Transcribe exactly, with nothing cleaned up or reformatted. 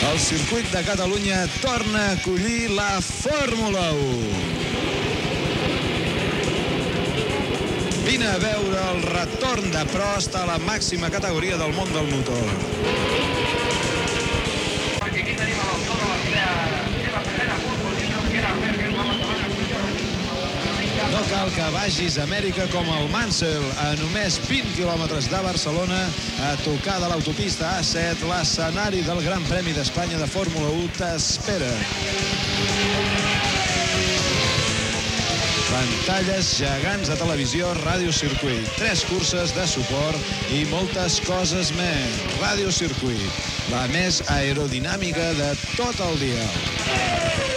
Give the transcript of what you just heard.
El circuit de Catalunya torna a acollir la Fórmula u. Vine a veure el retorn de Prost a la màxima categoria del món del motor. Perquè aquí tenim l'autor de la seva primera posició, que era Berger, va passar la No cal que vagis a Amèrica com el Mansell. A només vint quilòmetres de Barcelona, a tocar de l'autopista A set, l'escenari del Gran Premi d'Espanya de Fórmula u t'espera. Pantalles gegants de televisió, Ràdio Circuit. Tres curses de suport i moltes coses més. Ràdio Circuit, la més aerodinàmica de tot el dia.